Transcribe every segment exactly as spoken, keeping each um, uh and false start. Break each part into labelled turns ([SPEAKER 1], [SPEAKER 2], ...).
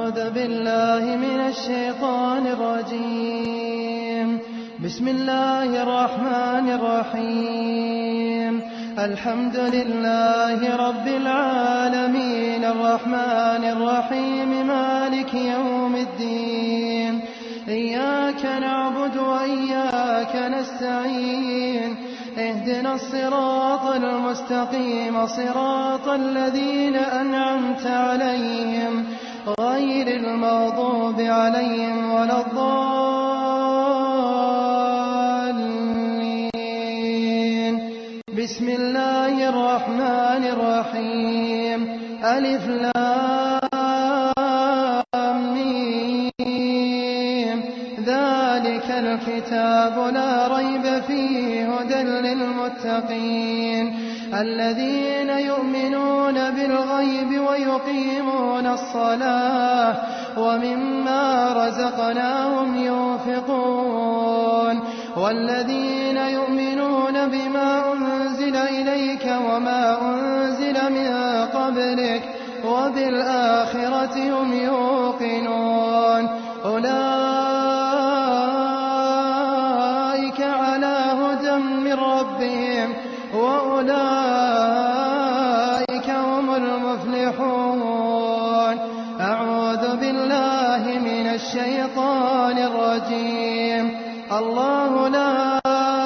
[SPEAKER 1] أعوذ بالله من الشيطان الرجيم. بسم الله الرحمن الرحيم. الحمد لله رب العالمين الرحمن الرحيم مالك يوم الدين. إياك نعبد وإياك نستعين. اهدنا الصراط المستقيم صراط الذين أنعمت عليهم غير المغضوب عليهم ولا الضالين. بسم الله الرحمن الرحيم. ألف لام ميم. ذلك الكتاب لا ريب فيه هدى للمتقين الذين يؤمنون بالغيب ويقيمون الصلاة ومما رزقناهم ينفقون والذين يؤمنون بما أنزل إليك وما أنزل من قبلك وبالآخرة هم يوقنون. أولئك على هدى من ربهم وأولئك هم المفلحون. أعوذ بالله من الشيطان الرجيم. الله لا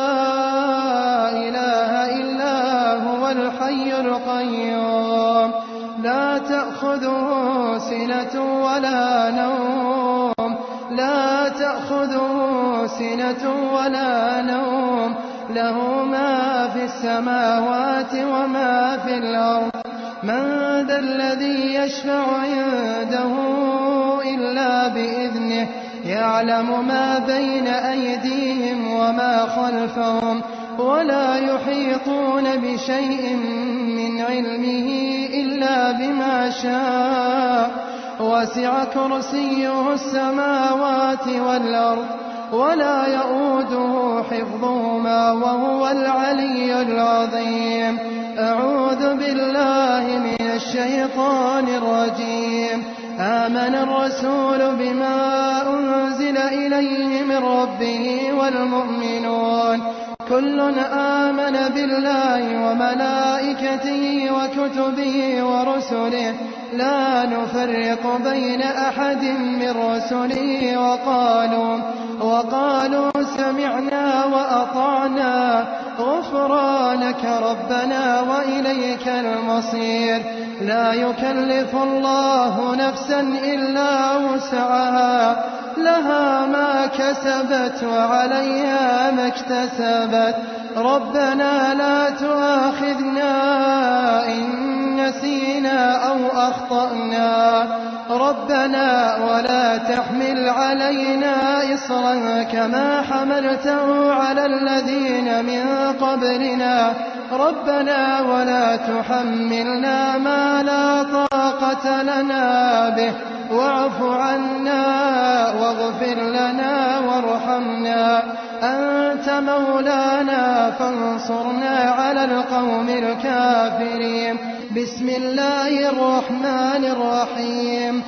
[SPEAKER 1] إله إلا هو الحي القيوم لا تأخذه سنة ولا نوم لا تأخذه سنة ولا نوم له ما في السماوات وما في الأرض. من ذا الذي يشفع عنده إلا بإذنه يعلم ما بين أيديهم وما خلفهم ولا يحيطون بشيء من علمه إلا بما شاء. وسع كرسيه السماوات والأرض ولا يؤوده حفظهما وهو العلي العظيم. أعوذ بالله من الشيطان الرجيم. آمن الرسول بما أنزل إليه من ربه والمؤمنون كل آمن بالله وملائكته وكتبه ورسله لا نفرق بين أحد من رسله وقالوا وقالوا سمعنا وأطعنا غفرانك ربنا وإليك المصير. لا يكلف الله نفسا إلا وسعها لها ما كسبت وعليها ما اكتسبت. ربنا لا تؤاخذنا إن نسينا أو أخطأنا ربنا ولا تحمل علينا إصرا كما حملته على الذين من قبلنا ربنا ولا تحملنا ما لا طاقة لنا به واعف عنا واغفر لنا وارحمنا أنت مولانا فانصرنا على القوم الكافرين. بسم الله الرحمن الرحيم.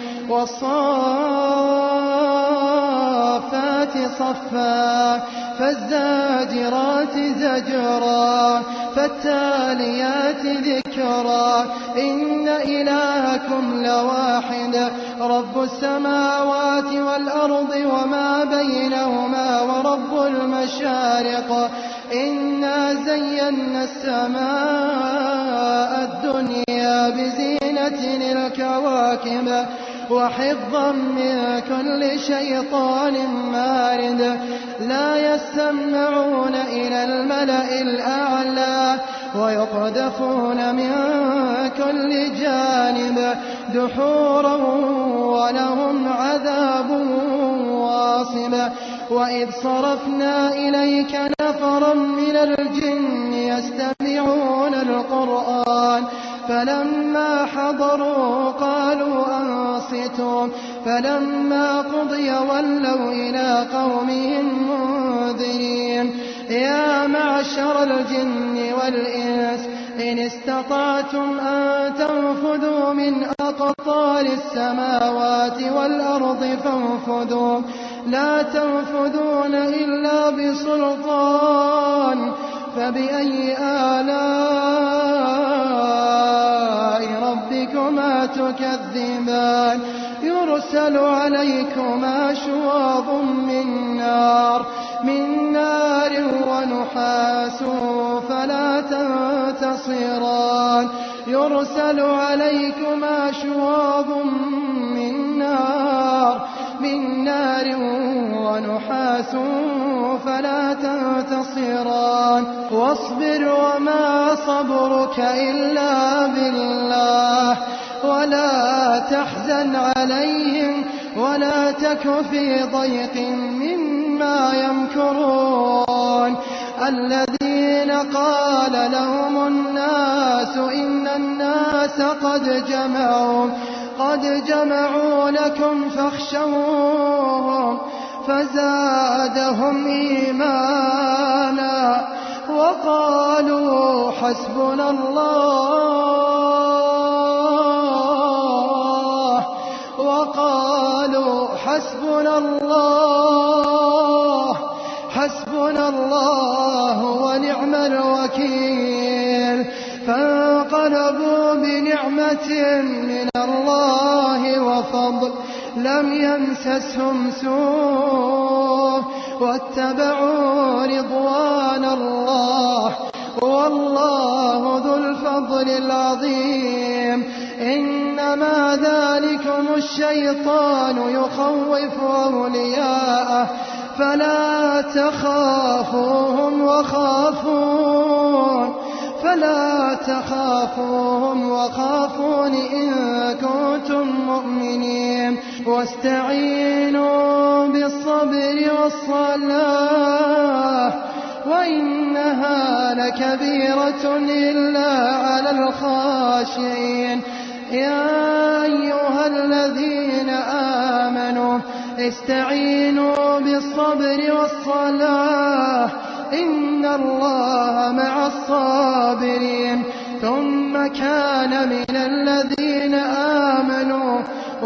[SPEAKER 1] والصافات صفا فالزاجرات زجرا فالتاليات ذكرا إن إلهكم لواحد رب السماوات والأرض وما بينهما ورب المشارق. إنا زينا السماء الدنيا بزينة الكواكب وحفظا من كل شيطان مارد. لا يستمعون إلى الملأ الأعلى ويقذفون من كل جانب دحورا ولهم عذاب واصب. وإذ صرفنا إليك نفرا من الجن يستمعون القرآن فلما حضروا قالوا أنصتوا فلما قضي ولوا إلى قومهم منذرين. يا معشر الجن والإنس إن استطعتم أن تنفذوا من أقطار السماوات والأرض فانفذوا لا تنفذون إلا بسلطان فبأي آلاء ربكما تكذبان يرسل عليكما شواظ من نار من نار ونحاس فلا تنتصران يرسل عليكما شواظ من نار من نار ونحاس فلا تنتصران واصبر وما صبرك إلا بالله ولا تحزن عليهم ولا تك في ضيق مما يمكرون الذين قال لهم الناس إن الناس قد جمعوا قد جمعوا لكم فاخشوهم فزادهم إيمانا وقالوا حسبنا الله وقالوا حسبنا الله حسبنا الله ونعم الوكيل فانقلبوا بنعمة من الله وفضل لم يمسسهم سوء واتبعوا رضوان الله والله ذو الفضل العظيم إنما ذلكم الشيطان يخوف أولياءه فلا تخافوهم وخافون فلا تخافوهم وخافون إن كنتم مؤمنين واستعينوا بالصبر والصلاة وإنها لكبيرة إلا على الخاشعين يا أيها الذين آمنوا استعينوا بالصبر والصلاة إن الله مع الصابرين ثم كان من الذين آمنوا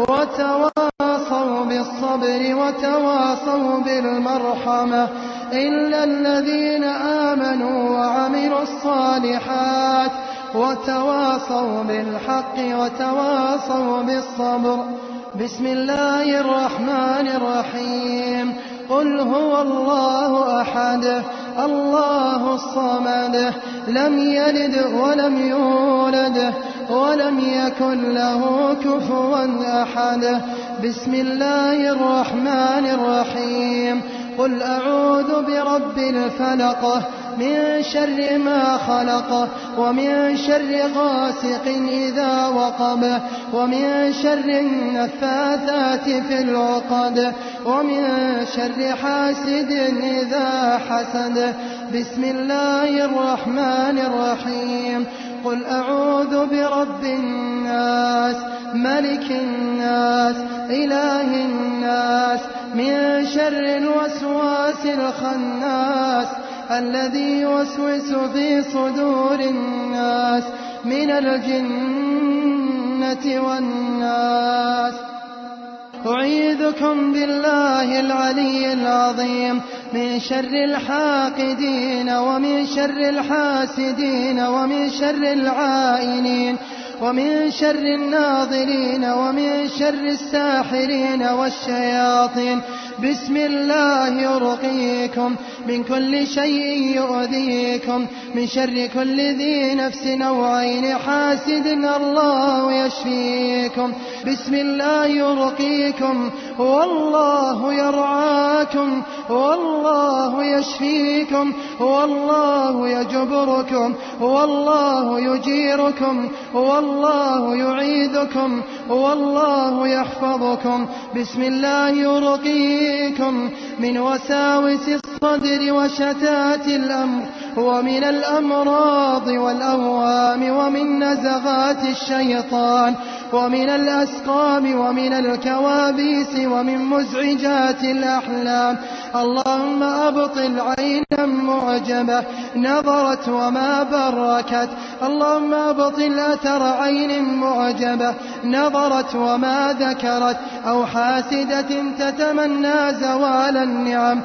[SPEAKER 1] وتواصوا بالصبر وتواصوا بالمرحمة إلا الذين آمنوا وعملوا الصالحات وتواصوا بالحق وتواصوا بالصبر بسم الله الرحمن الرحيم قل هو الله أحد الله الصمد لم يلد ولم يولد ولم يكن له كفوا أحد بسم الله الرحمن الرحيم قل أعوذ برب الفلق من شر ما خلق ومن شر غاسق إذا وقب ومن شر النفاثات في العقد ومن شر حاسد إذا حسد بسم الله الرحمن الرحيم قل أعوذ برب الناس ملك الناس إله الناس من شر الوسواس الخناس الذي يوسوس في صدور الناس من الجنة والناس أعيذكم بالله العلي العظيم من شر الحاقدين ومن شر الحاسدين ومن شر العائنين ومن شر الناظرين ومن شر الساحرين والشياطين بسم الله يرقيكم من كل شيء يؤذيكم من شر كل ذي نفس أو عين حاسد الله يشفيكم بسم الله يرقيكم والله يرعاكم والله يشفيكم والله يجبركم والله يجيركم والله يعيذكم والله يحفظكم بسم الله يرقيكم من وساوس الصدر وشتات الأمر ومن الأمراض والأوهام ومن نزغات الشيطان ومن الأسقام ومن الكوابيس ومن مزعجات الأحلام اللهم أبطل عينا معجبة نظرت وما بركت. اللهم أبطل أثر عين معجبة نظرت وما ذكرت، أو حاسدة تتمنى زوال النعم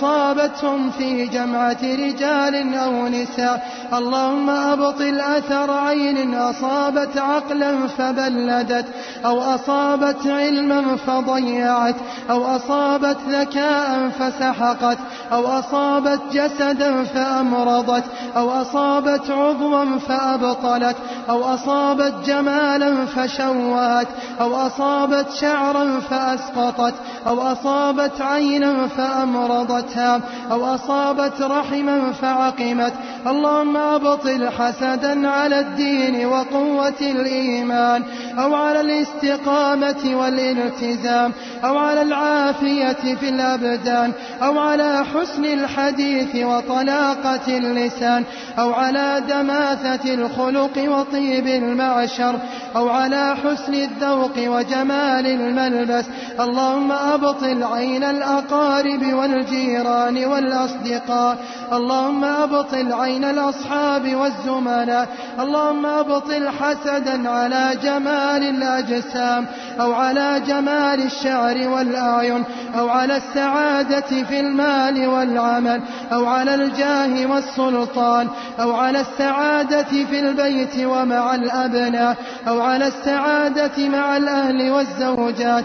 [SPEAKER 1] أصابتهم في جمعة رجال أو نساء. اللهم أبطل أثر عين أصابت عقلا فبلدت، أو أصابت علما فضيعت، أو أصابت ذكاء فسحقت، أو أصابت جسدا فأمرضت، أو أصابت عضوا فأبطلت، أو أصابت جمالا فشوهت، أو أصابت شعرا فأسقطت، أو أصابت عينا فأمرضتها، أو أصابت رحما فعقمت. اللهم أبطل حسدا على الدين وقوة الإيمان، أو على الاستقامة والالتزام، أو على العافية في الأبدان، أو على حسن الحديث وطلاقة اللسان، أو على دماثة الخلق وطيب المعشر، أو على حسن الذوق وجمال الملبس. اللهم أبطل عين الأقارب والجيران والأصدقاء. اللهم أبطل عين الأصحاب والزملاء. اللهم أبطل حسدا على جمال الأجسام، أو على جمال الشعر والأعين، أو على السعادة في المال والعمل، أو على الجاه والسلطان، أو على السعادة في البيت ومع الأبناء، أو على السعادة مع الأهل والزوجات.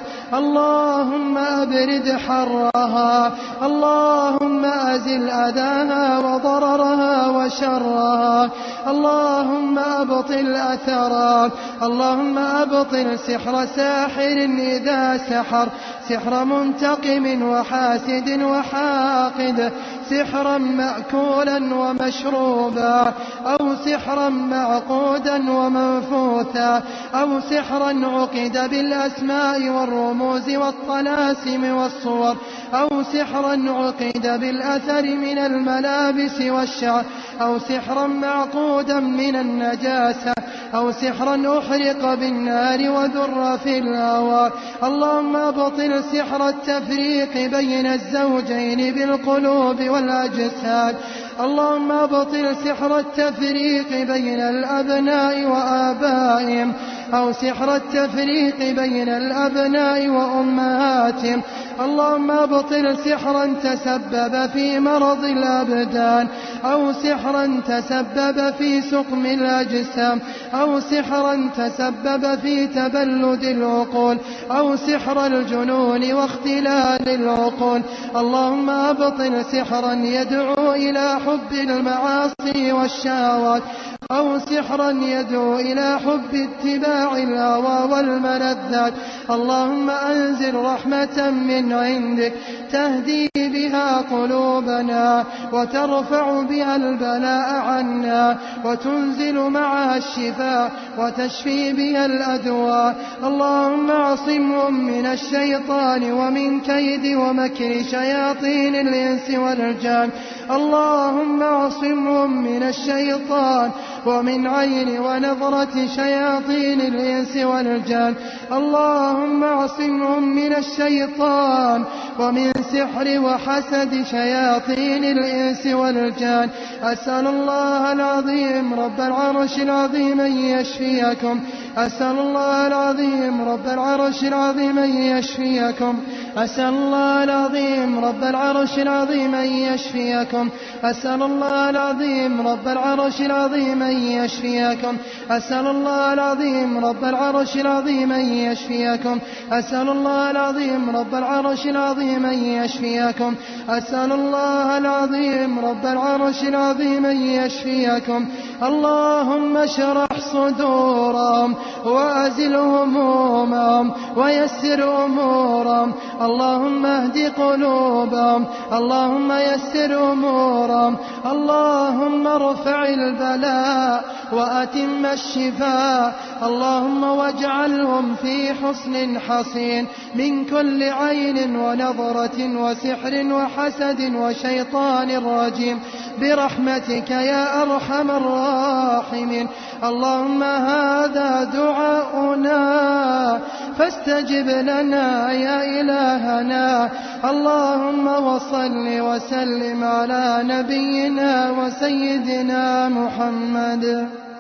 [SPEAKER 1] اللهم أبرد حرها. اللهم أزل أذاها وضررها وشرها. اللهم أبطل أثرها. اللهم أبطل سحر ساحر إذا سحر، سحر منتقم وحاسد وحاقد، سحرا مأكولا ومشروبا، أو سحرا معقودا ومنفوثا، أو سحرا عقد بالأسماء والرموز والطلاسم والصور، أو سحرا عقد بالأثر من الملابس والشعر، أو سحرا معقودا من النجاسة، أو سحرا أحرق بالنار وذر في الهواء. اللهم أبطل سحر التفريق بين الزوجين بالقلوب والأجساد. اللهم أبطل سحر التفريق بين الأبناء وآبائهم، أو سحر التفريق بين الأبناء وأمهاتهم. اللهم أبطل سحرا تسبب في مرض الأبدان، أو سحرا تسبب في سقم الأجسام، أو سحرا تسبب في تبلد العقول، أو سحر الجنون واختلال العقول. اللهم أبطل سحرا يدعو إلى حب المعاصي والشهوات، أو سحرا يدعو إلى حب اتباع الهوى والملذات. اللهم أنزل رحمة من عندك تهدي بها قلوبنا، وترفع بها البلاء عنا، وتنزل معها الشفاء، وتشفي بها الأدواء. اللهم اعصمهم من الشيطان ومن كيد ومكر شياطين الإنس والجان. اللهم اعصمهم من الشيطان ومن عين ونظرة شياطين الإنس والجان. اللهم اعصمهم من الشيطان ومن سحر وحسد شياطين الإنس والجان. أسأل الله العظيم رب العرش العظيم أن يشفيكم. أسأل الله العظيم رب العرش العظيم أن يشفيكم. أسأل الله العظيم رب العرش العظيم أن يشفيكم. أسأل الله العظيم رب العرش العظيم أن يشفيكم. أسأل الله العظيم رب العرش العظيم أن يشفيكم. أسأل الله العظيم رب العرش العظيم أن يشفيكم. أسأل الله العظيم رب العرش العظيم أن يشفيكم. اللهم اشرح صدورهم وأزل همومهم ويسر أمورهم. اللهم اهد قلوبهم. اللهم يسر أمورهم. اللهم ارفع البلاء وأتم الشفاء. اللهم واجعلهم في حصن حصين من كل عين ونظرة وسحر وحسد وشيطان رجيم برحمتك يا أرحم الراحمين. اللهم هذا دعاؤنا فاستجب لنا يا إلهنا. اللهم وصل وسلم على نبينا وسيدنا محمد.